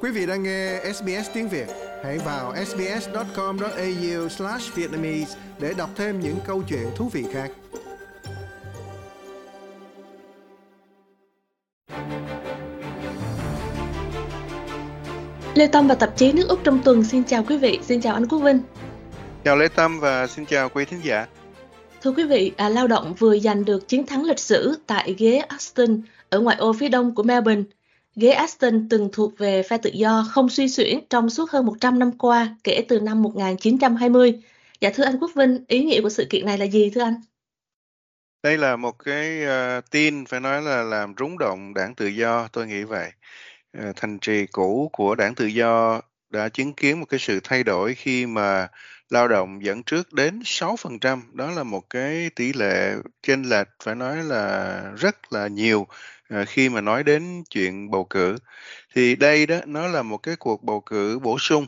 Quý vị đang nghe SBS tiếng Việt. Hãy vào sbs.com.au/vietnamese để đọc thêm những câu chuyện thú vị khác. Lê Tâm và tạp chí Nước Úc trong tuần xin chào quý vị, xin chào anh Quốc Vinh. Chào Lê Tâm và xin chào quý thính giả. Thưa quý vị, lao động vừa giành được chiến thắng lịch sử tại ghế Aston ở ngoại ô phía đông của Melbourne. Ghế Aston từng thuộc về phe tự do không suy xuyển trong suốt hơn 100 năm qua kể từ năm 1920. Dạ thưa anh Quốc Vinh, ý nghĩa của sự kiện này là gì thưa anh? Đây là một cái tin phải nói là làm rúng động đảng tự do, tôi nghĩ vậy. Thành trì cũ của đảng tự do đã chứng kiến một cái sự thay đổi khi mà lao động dẫn trước đến 6%. Đó là một cái tỷ lệ chênh lệch phải nói là rất là nhiều khi mà nói đến chuyện bầu cử. Thì đây đó, nó là một cái cuộc bầu cử bổ sung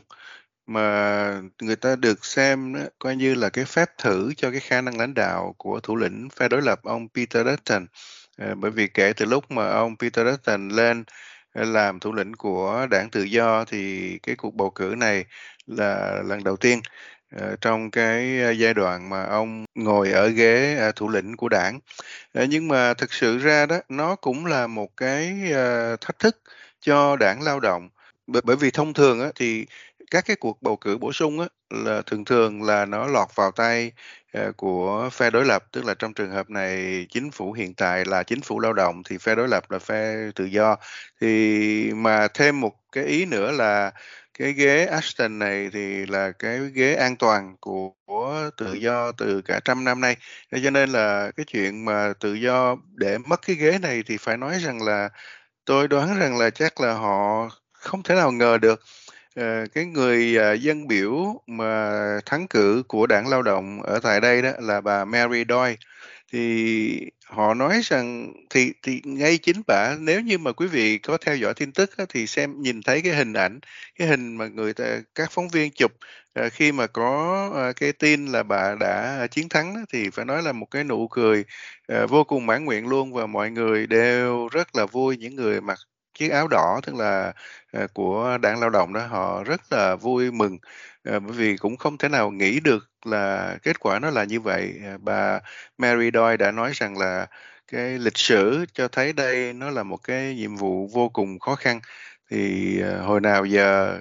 mà người ta được xem á, coi như là cái phép thử cho cái khả năng lãnh đạo của thủ lĩnh phe đối lập ông Peter Dutton. Bởi vì kể từ lúc mà ông Peter Dutton lên làm thủ lĩnh của đảng tự do thì cái cuộc bầu cử này là lần đầu tiên trong cái giai đoạn mà ông ngồi ở ghế thủ lĩnh của đảng. Nhưng mà thực sự ra đó, nó cũng là một cái thách thức cho đảng Lao động. Bởi vì thông thường á, thì các cái cuộc bầu cử bổ sung á, là thường thường là nó lọt vào tay của phe đối lập, tức là trong trường hợp này chính phủ hiện tại là chính phủ lao động thì phe đối lập là phe tự do. Thì mà thêm một cái ý nữa là cái ghế Ashton này thì là cái ghế an toàn của tự do từ cả trăm năm nay. Thế cho nên là cái chuyện mà tự do để mất cái ghế này thì phải nói rằng là tôi đoán rằng là chắc là họ không thể nào ngờ được. Cái người dân biểu mà thắng cử của đảng Lao động ở tại đây đó là bà Mary Doyle. Thì họ nói rằng thì ngay chính bả, nếu như mà quý vị có theo dõi tin tức á, thì nhìn thấy cái hình ảnh, cái hình mà các phóng viên chụp khi mà có cái tin là bà đã chiến thắng á, thì phải nói là một cái nụ cười vô cùng mãn nguyện luôn, và mọi người đều rất là vui. Những người mặc chiếc áo đỏ tức là của đảng Lao động đó, họ rất là vui mừng bởi vì cũng không thể nào nghĩ được là kết quả nó là như vậy. Bà Mary Doyle đã nói rằng là cái lịch sử cho thấy đây nó là một cái nhiệm vụ vô cùng khó khăn. Thì hồi nào giờ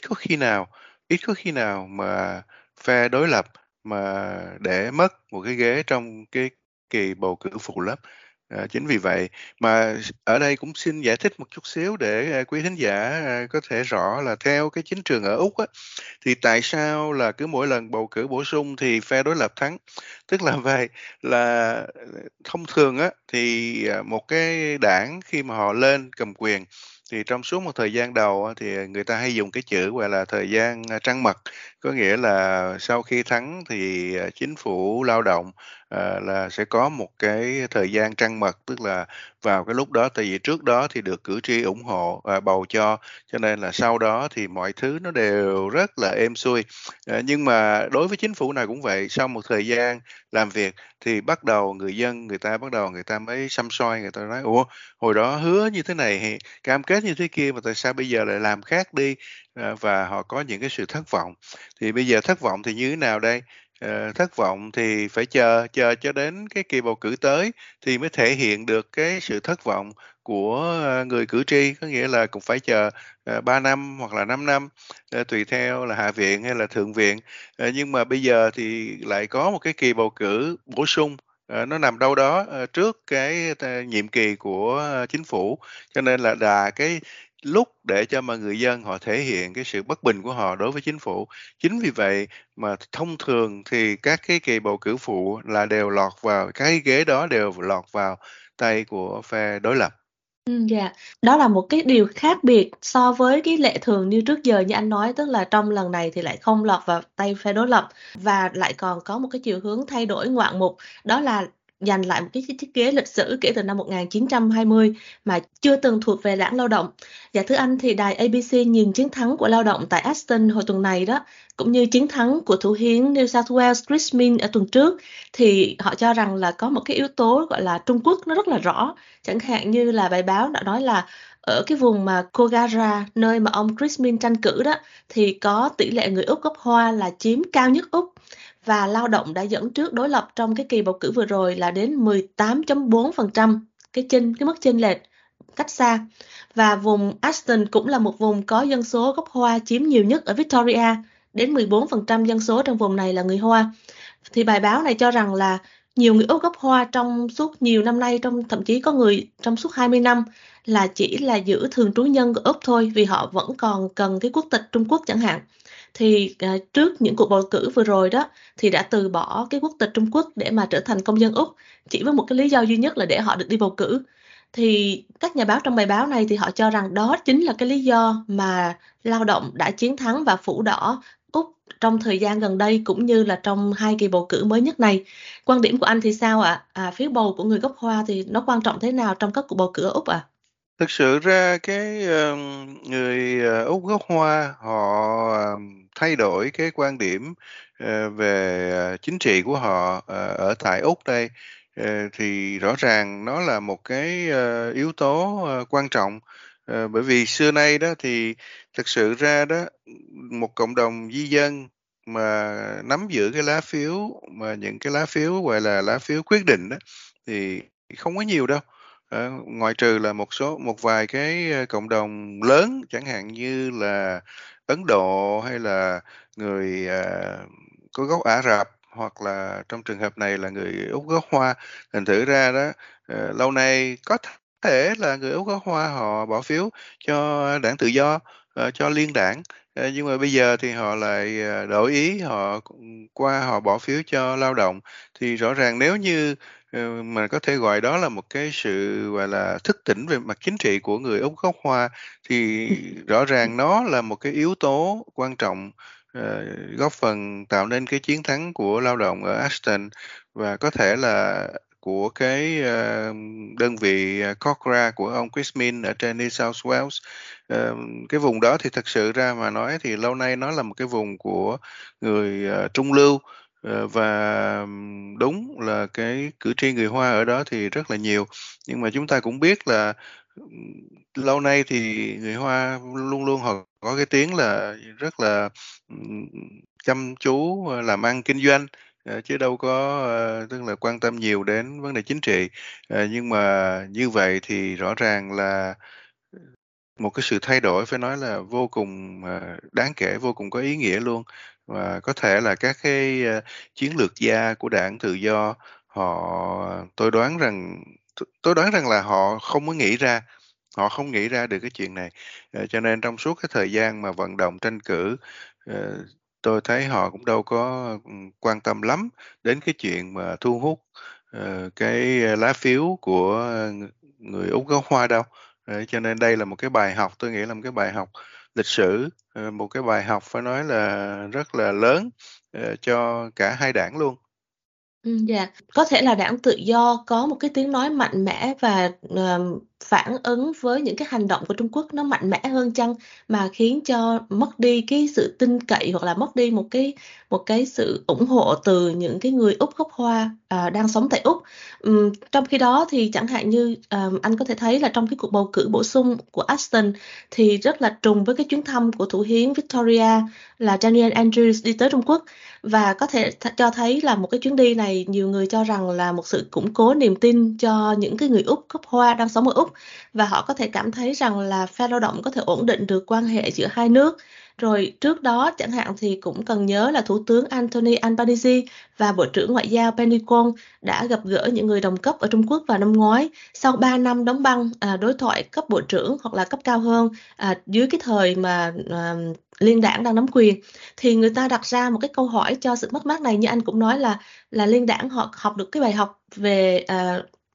ít có khi nào mà phe đối lập mà để mất một cái ghế trong cái kỳ bầu cử phụ lớp. Chính vì vậy mà ở đây cũng xin giải thích một chút xíu để quý thính giả có thể rõ là theo cái chính trường ở Úc á, thì tại sao là cứ mỗi lần bầu cử bổ sung thì phe đối lập thắng. Tức là vậy, là thông thường á thì một cái đảng khi mà họ lên cầm quyền thì trong suốt một thời gian đầu á, thì người ta hay dùng cái chữ gọi là thời gian trăng mật. Có nghĩa là sau khi thắng thì chính phủ lao động là sẽ có một cái thời gian trăng mật, tức là vào cái lúc đó, tại vì trước đó thì được cử tri ủng hộ bầu cho nên là sau đó thì mọi thứ nó đều rất là êm xuôi. Nhưng mà đối với chính phủ nào cũng vậy, sau một thời gian làm việc thì bắt đầu người ta mới săm soi, người ta nói ủa, hồi đó hứa như thế này, cam kết như thế kia mà tại sao bây giờ lại làm khác đi. Và họ có những cái sự thất vọng. Thì bây giờ thất vọng thì như thế nào đây? Thất vọng thì phải chờ cho đến cái kỳ bầu cử tới thì mới thể hiện được cái sự thất vọng của người cử tri, có nghĩa là cũng phải chờ 3 năm hoặc là 5 năm, tùy theo là Hạ viện hay là Thượng viện. Nhưng mà bây giờ thì lại có một cái kỳ bầu cử bổ sung, nó nằm đâu đó trước cái nhiệm kỳ của chính phủ, cho nên là cái lúc để cho mà người dân họ thể hiện cái sự bất bình của họ đối với chính phủ. Chính vì vậy mà thông thường thì các cái kỳ bầu cử phụ là đều lọt vào, cái ghế đó đều lọt vào tay của phe đối lập. Dạ, đó là một cái điều khác biệt so với cái lệ thường như trước giờ như anh nói, tức là trong lần này thì lại không lọt vào tay phe đối lập và lại còn có một cái chiều hướng thay đổi ngoạn mục, đó là giành lại một cái chiếc ghế lịch sử kể từ năm 1920 mà chưa từng thuộc về đảng Lao động. Và thưa anh, thì đài ABC nhìn chiến thắng của Lao động tại Aston hồi tuần này đó, cũng như chiến thắng của thủ hiến New South Wales Chris Minns ở tuần trước, thì họ cho rằng là có một cái yếu tố gọi là Trung Quốc nó rất là rõ. Chẳng hạn như là bài báo đã nói là ở cái vùng mà Kogarah, nơi mà ông Chris Minns tranh cử đó, thì có tỷ lệ người Úc gốc Hoa là chiếm cao nhất Úc, và Lao động đã dẫn trước đối lập trong cái kỳ bầu cử vừa rồi là đến 18.4%, cái mức chênh lệch cách xa. Và vùng Aston cũng là một vùng có dân số gốc Hoa chiếm nhiều nhất ở Victoria, đến 14% dân số trong vùng này là người Hoa. Thì bài báo này cho rằng là nhiều người Úc gốc Hoa trong suốt nhiều năm nay, thậm chí có người trong suốt 20 năm, là chỉ là giữ thường trú nhân của Úc thôi, vì họ vẫn còn cần cái quốc tịch Trung Quốc chẳng hạn. Thì trước những cuộc bầu cử vừa rồi đó, thì đã từ bỏ cái quốc tịch Trung Quốc để mà trở thành công dân Úc, chỉ với một cái lý do duy nhất là để họ được đi bầu cử. Thì các nhà báo trong bài báo này thì họ cho rằng đó chính là cái lý do mà Lao động đã chiến thắng và phủ đỏ Úc trong thời gian gần đây, cũng như là trong 2 kỳ bầu cử mới nhất này. Quan điểm của anh thì sao ạ? Phiếu bầu của người gốc Hoa thì nó quan trọng thế nào trong các cuộc bầu cử ở Úc ạ? Thực sự ra cái người Úc gốc Hoa họ thay đổi cái quan điểm về chính trị của họ ở tại Úc đây, thì rõ ràng nó là một cái yếu tố quan trọng. Bởi vì xưa nay đó thì thực sự ra đó, một cộng đồng di dân mà nắm giữ cái lá phiếu, mà những cái lá phiếu gọi là lá phiếu quyết định đó, thì không có nhiều đâu. Ngoại trừ là một vài cái cộng đồng lớn, chẳng hạn như là Ấn Độ hay là người có gốc Ả Rập, hoặc là trong trường hợp này là người Úc gốc Hoa. Thành thử ra đó, lâu nay có thể là người Úc gốc Hoa họ bỏ phiếu cho đảng Tự Do, cho liên đảng. Nhưng mà bây giờ thì họ lại đổi ý, họ bỏ phiếu cho Lao động. Thì rõ ràng nếu như mà có thể gọi đó là một cái sự, gọi là, thức tỉnh về mặt chính trị của người Úc gốc Hoa, thì rõ ràng nó là một cái yếu tố quan trọng, góp phần tạo nên cái chiến thắng của Lao động ở Aston, và có thể là của cái, đơn vị, Cochra của ông Chris Minns ở trên New South Wales. Cái vùng đó thì thực sự ra mà nói thì lâu nay nó là một cái vùng của người, trung lưu, và đúng là cái cử tri người Hoa ở đó thì rất là nhiều. Nhưng mà chúng ta cũng biết là, lâu nay thì người Hoa luôn luôn họ có cái tiếng là rất là, ừm, chăm chú, làm ăn kinh doanh, chứ đâu có, tức là quan tâm nhiều đến vấn đề chính trị. Nhưng mà như vậy thì rõ ràng là một cái sự thay đổi phải nói là vô cùng, đáng kể, vô cùng có ý nghĩa luôn. Và có thể là các cái, chiến lược gia của Đảng Tự Do, tôi đoán rằng tôi đoán rằng là họ không nghĩ ra được cái chuyện này. Cho nên trong suốt cái thời gian mà vận động tranh cử, tôi thấy họ cũng đâu có, quan tâm lắm đến cái chuyện mà thu hút, cái lá phiếu của người Úc gốc Hoa đâu. Đấy, cho nên đây là một cái bài học, tôi nghĩ là một cái bài học lịch sử, một cái bài học phải nói là rất là lớn, cho cả hai đảng luôn. Dạ, có thể là Đảng Tự Do có một cái tiếng nói mạnh mẽ và phản ứng với những cái hành động của Trung Quốc nó mạnh mẽ hơn chăng, mà khiến cho mất đi cái sự tin cậy, hoặc là mất đi một cái sự ủng hộ từ những cái người Úc gốc Hoa đang sống tại Úc. Trong khi đó thì chẳng hạn như anh có thể thấy là trong cái cuộc bầu cử bổ sung của Aston thì rất là trùng với cái chuyến thăm của thủ hiến Victoria là Daniel Andrews đi tới Trung Quốc, và có thể cho thấy là một cái chuyến đi này nhiều người cho rằng là một sự củng cố niềm tin cho những cái người Úc gốc Hoa đang sống ở Úc, và họ có thể cảm thấy rằng là phe lao động có thể ổn định được quan hệ giữa hai nước. Rồi trước đó chẳng hạn thì cũng cần nhớ là Thủ tướng Anthony Albanese và Bộ trưởng Ngoại giao Penny Wong đã gặp gỡ những người đồng cấp ở Trung Quốc vào năm ngoái, sau 3 năm đóng băng đối thoại cấp bộ trưởng hoặc là cấp cao hơn dưới cái thời mà liên đảng đang nắm quyền. Thì người ta đặt ra một cái câu hỏi cho sự mất mát này, như anh cũng nói là liên đảng họ học được cái bài học về phải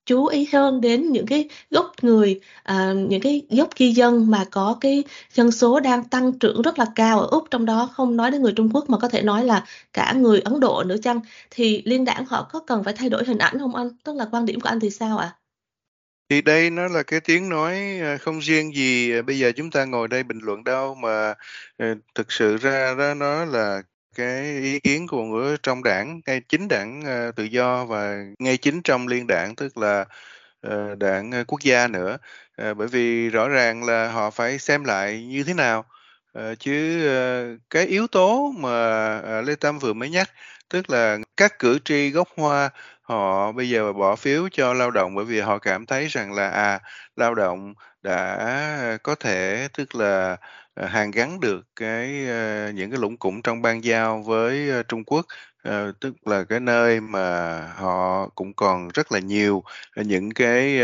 chú ý hơn đến những cái gốc người, những cái gốc cư dân mà có cái dân số đang tăng trưởng rất là cao ở Úc, trong đó không nói đến người Trung Quốc mà có thể nói là cả người Ấn Độ nữa chăng? Thì liên đảng họ có cần phải thay đổi hình ảnh không anh? Tức là quan điểm của anh thì sao ạ? Thì đây nó là cái tiếng nói, không riêng gì, bây giờ chúng ta ngồi đây bình luận đâu, mà, thực sự ra đó nó là cái ý kiến của trong đảng, ngay chính đảng, Tự do và ngay chính trong liên đảng, tức là, đảng, Quốc gia nữa. Bởi vì rõ ràng là họ phải xem lại như thế nào, chứ, cái yếu tố mà, Lê Tâm vừa mới nhắc, tức là các cử tri gốc Hoa họ bây giờ bỏ phiếu cho lao động bởi vì họ cảm thấy rằng là, lao động đã có thể, tức là, hàn gắn được những cái lũng củng trong bang giao với, Trung Quốc, tức là cái nơi mà họ cũng còn rất là nhiều, những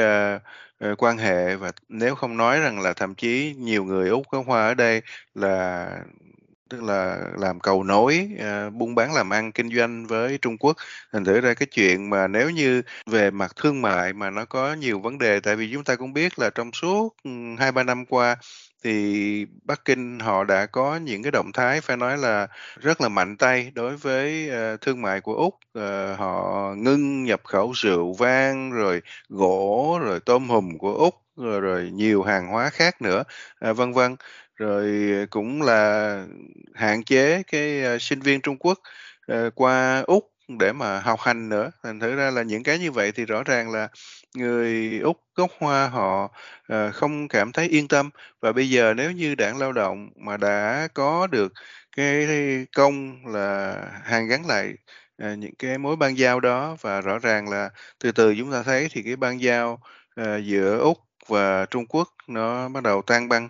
quan hệ, và nếu không nói rằng là thậm chí nhiều người Úc gốc Hoa ở đây là tức là làm cầu nối, buôn bán làm ăn kinh doanh với Trung Quốc. Thành thử ra cái chuyện mà nếu như về mặt thương mại mà nó có nhiều vấn đề, tại vì chúng ta cũng biết là trong suốt, 2-3 năm qua thì Bắc Kinh họ đã có những cái động thái phải nói là rất là mạnh tay đối với, thương mại của Úc. Họ ngưng nhập khẩu rượu vang, rồi gỗ, rồi tôm hùm của Úc, rồi nhiều hàng hóa khác nữa, vân vân. Rồi cũng là hạn chế sinh viên Trung Quốc, qua Úc để mà học hành nữa. Thành thử ra là những cái như vậy thì rõ ràng là người Úc gốc Hoa họ, không cảm thấy yên tâm. Và bây giờ nếu như Đảng Lao động mà đã có được cái công là hàn gắn lại, những cái mối bang giao đó, và rõ ràng là từ từ chúng ta thấy thì cái bang giao, giữa Úc và Trung Quốc nó bắt đầu tan băng.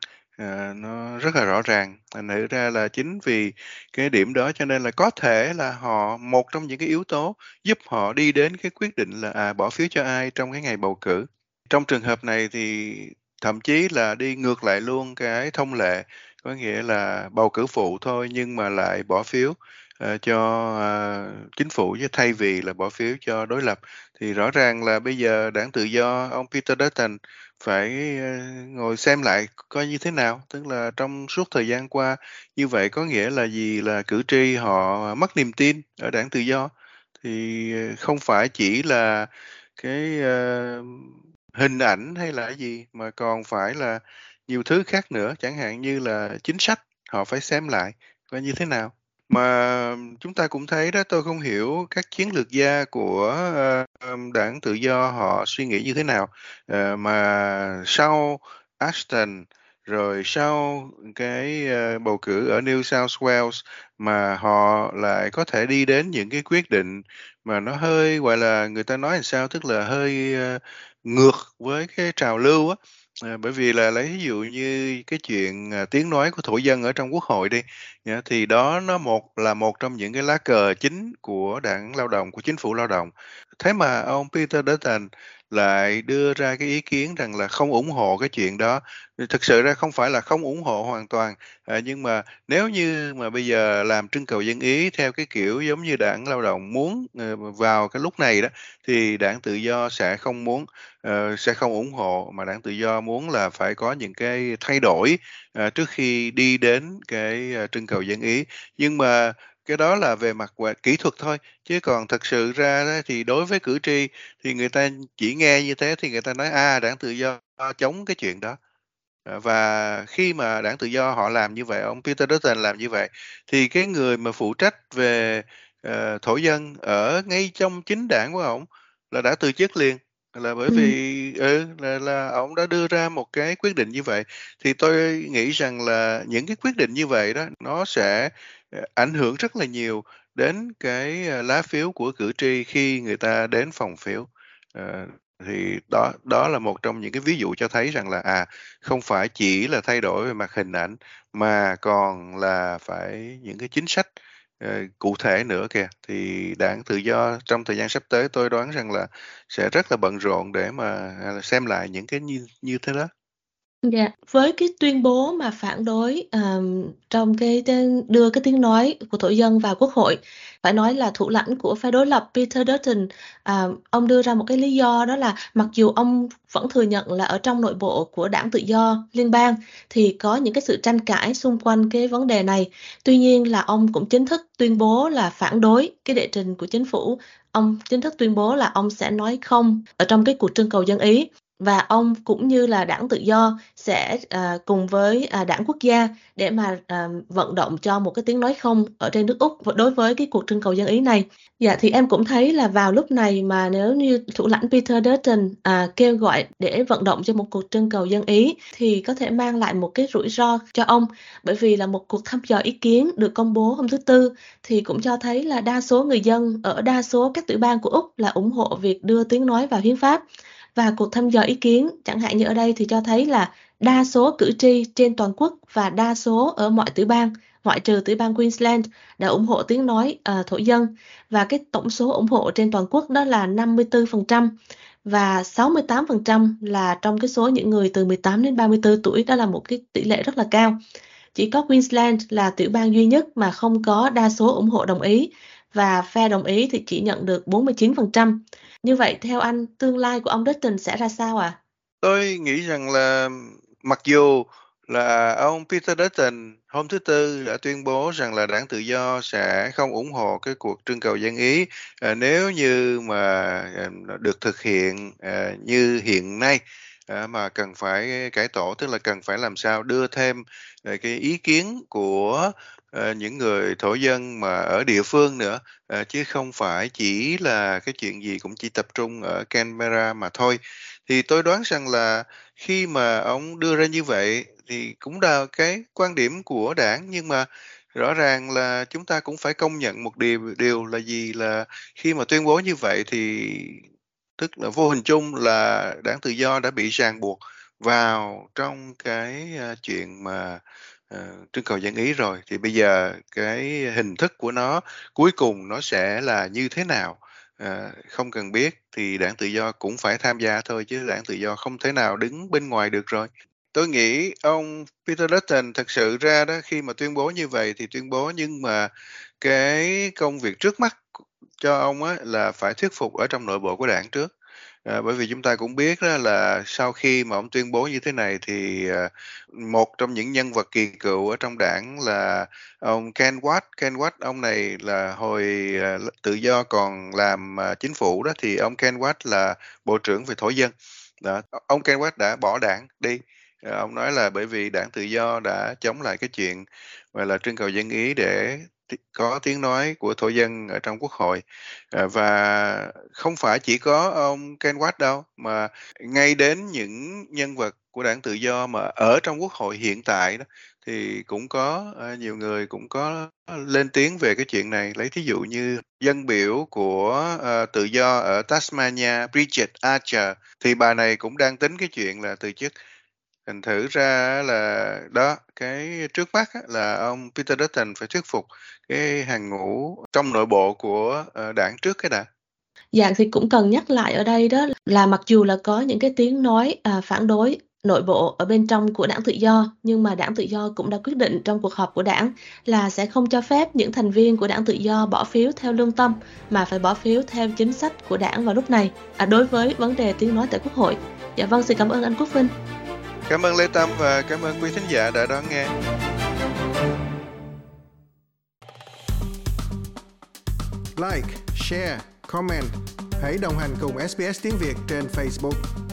Nó rất là rõ ràng, thành thử ra là chính vì cái điểm đó cho nên là có thể là một trong những cái yếu tố giúp họ đi đến cái quyết định là, bỏ phiếu cho ai trong cái ngày bầu cử. Trong trường hợp này thì thậm chí là đi ngược lại luôn cái thông lệ, có nghĩa là bầu cử phụ thôi nhưng mà lại bỏ phiếu, cho, chính phủ chứ thay vì là bỏ phiếu cho đối lập. Thì rõ ràng là bây giờ Đảng Tự do, ông Peter Dutton phải, ngồi xem lại coi như thế nào. Tức là trong suốt thời gian qua như vậy có nghĩa là gì? Là cử tri họ mất niềm tin ở Đảng Tự do. Thì, không phải chỉ là cái, hình ảnh hay là cái gì, mà còn phải là nhiều thứ khác nữa, chẳng hạn như là chính sách họ phải xem lại coi như thế nào. Mà chúng ta cũng thấy đó, tôi không hiểu các chiến lược gia của, Đảng Tự do họ suy nghĩ như thế nào, mà sau Ashton, rồi sau cái, bầu cử ở New South Wales mà họ lại có thể đi đến những cái quyết định mà nó hơi, gọi là, người ta nói làm sao, tức là hơi, ngược với cái trào lưu á. Bởi vì là lấy ví dụ như cái chuyện, tiếng nói của thổ dân ở trong Quốc hội đi, thì đó nó là một trong những cái lá cờ chính của Đảng Lao động, của Chính phủ Lao động. Thế mà ông Peter Dutton lại đưa ra cái ý kiến rằng là không ủng hộ cái chuyện đó. Thì thực sự ra không phải là không ủng hộ hoàn toàn, nhưng mà nếu như mà bây giờ làm trưng cầu dân ý theo cái kiểu giống như Đảng Lao động muốn, vào cái lúc này đó, thì Đảng Tự do sẽ không muốn, sẽ không ủng hộ, mà Đảng Tự do muốn là phải có những cái thay đổi, trước khi đi đến cái, trưng cầu dân ý. Nhưng mà cái đó là về mặt kỹ thuật thôi, chứ còn thực sự ra đó thì đối với cử tri thì người ta chỉ nghe như thế thì người ta nói, Đảng Tự do chống cái chuyện đó. Và khi mà Đảng Tự do họ làm như vậy, ông Peter Dutton làm như vậy, thì cái người mà phụ trách về, thổ dân ở ngay trong chính đảng của ổng là đã từ chức liền, là bởi Ừm. vì là ổng đã đưa ra một cái quyết định như vậy. Thì tôi nghĩ rằng là những cái quyết định như vậy đó, nó sẽ, ảnh hưởng rất là nhiều đến cái, lá phiếu của cử tri khi người ta đến phòng phiếu. Ờ, thì đó đó là một trong những cái ví dụ cho thấy rằng là, không phải chỉ là thay đổi về mặt hình ảnh, mà còn là phải những cái chính sách, cụ thể nữa kìa. Thì Đảng Tự do trong thời gian sắp tới tôi đoán rằng là sẽ rất là bận rộn để mà, xem lại những cái như như thế đó. Dạ, với cái tuyên bố mà phản đối trong đưa cái tiếng nói của thổ dân vào Quốc hội, phải nói là thủ lãnh của phe đối lập Peter Dutton, ông đưa ra một cái lý do, đó là mặc dù ông vẫn thừa nhận là ở trong nội bộ của Đảng Tự do Liên bang thì có những cái sự tranh cãi xung quanh cái vấn đề này. Tuy nhiên là ông cũng chính thức tuyên bố là phản đối cái đệ trình của chính phủ. Ông chính thức tuyên bố là ông sẽ nói không ở trong cái cuộc trưng cầu dân Ý. Và ông cũng như là Đảng Tự do sẽ cùng với Đảng Quốc gia để mà vận động cho một cái tiếng nói không ở trên nước Úc đối với cái cuộc trưng cầu dân Ý này. Dạ, thì em cũng thấy là vào lúc này mà nếu như thủ lãnh Peter Dutton kêu gọi để vận động cho một cuộc trưng cầu dân Ý thì có thể mang lại một cái rủi ro cho ông, bởi vì là một cuộc thăm dò ý kiến được công bố hôm thứ Tư thì cũng cho thấy là đa số người dân ở đa số các tiểu bang của Úc là ủng hộ việc đưa tiếng nói vào hiến pháp. Và cuộc thăm dò ý kiến, chẳng hạn như ở đây thì cho thấy là đa số cử tri trên toàn quốc và đa số ở mọi tiểu bang, ngoại trừ tiểu bang Queensland, đã ủng hộ tiếng nói thổ dân. Và cái tổng số ủng hộ trên toàn quốc đó là 54%, và 68% là trong cái số những người từ 18 đến 34 tuổi, đó là một cái tỷ lệ rất là cao. Chỉ có Queensland là tiểu bang duy nhất mà không có đa số ủng hộ đồng ý, và phe đồng ý thì chỉ nhận được 49%. Như vậy theo anh, tương lai của ông Dutton sẽ ra sao ạ? Tôi nghĩ rằng là mặc dù là ông Peter Dutton hôm thứ Tư đã tuyên bố rằng là Đảng Tự do sẽ không ủng hộ cái cuộc trưng cầu dân Ý nếu như mà được thực hiện như hiện nay, mà cần phải cải tổ, tức là cần phải làm sao đưa thêm cái ý kiến của những người thổ dân mà ở địa phương nữa, chứ không phải chỉ là cái chuyện gì cũng chỉ tập trung ở Canberra mà thôi. Thì tôi đoán rằng là khi mà ông đưa ra như vậy thì cũng là cái quan điểm của Đảng, nhưng mà rõ ràng là chúng ta cũng phải công nhận một điều là gì, là khi mà tuyên bố như vậy thì tức là vô hình chung là Đảng Tự do đã bị ràng buộc vào trong cái chuyện mà trưng cầu dân Ý rồi. Thì bây giờ cái hình thức của nó cuối cùng nó sẽ là như thế nào, không cần biết, thì Đảng Tự do cũng phải tham gia thôi, chứ Đảng Tự do không thể nào đứng bên ngoài được rồi. Tôi nghĩ ông Peter Dutton thực sự ra đó, khi mà tuyên bố như vậy thì tuyên bố, nhưng mà cái công việc trước mắt cho ông á là phải thuyết phục ở trong nội bộ của Đảng trước. Bởi vì chúng ta cũng biết đó là sau khi mà ông tuyên bố như thế này thì một trong những nhân vật kỳ cựu ở trong Đảng là ông Ken Watt. Ken Watt, ông này là hồi Tự do còn làm chính phủ đó, thì ông Ken Watt là bộ trưởng về thổ dân. Đó, ông Ken Watt đã bỏ Đảng đi. Ông nói là bởi vì Đảng Tự do đã chống lại cái chuyện gọi là trưng cầu dân Ý để có tiếng nói của thổ dân ở trong Quốc hội. Và không phải chỉ có ông Ken Watt đâu, mà ngay đến những nhân vật của Đảng Tự do mà ở trong Quốc hội hiện tại đó, thì cũng có nhiều người cũng có lên tiếng về cái chuyện này. Lấy thí dụ như dân biểu của Tự do ở Tasmania, Bridget Archer, thì bà này cũng đang tính cái chuyện là từ chức. Thành thử ra là đó, cái trước mắt là ông Peter Dutton phải thuyết phục cái hàng ngũ trong nội bộ của Đảng trước cái đã. Dạ, thì cũng cần nhắc lại ở đây đó là mặc dù là có những cái tiếng nói phản đối nội bộ ở bên trong của Đảng Tự do, nhưng mà Đảng Tự do cũng đã quyết định trong cuộc họp của Đảng là sẽ không cho phép những thành viên của Đảng Tự do bỏ phiếu theo lương tâm, mà phải bỏ phiếu theo chính sách của Đảng vào lúc này đối với vấn đề tiếng nói tại Quốc hội. Dạ vâng, xin cảm ơn anh Quốc Vinh. Cảm ơn Lê Tâm và cảm ơn quý thính giả đã đón nghe. Like, share, comment. Hãy đồng hành cùng SBS tiếng Việt trên Facebook.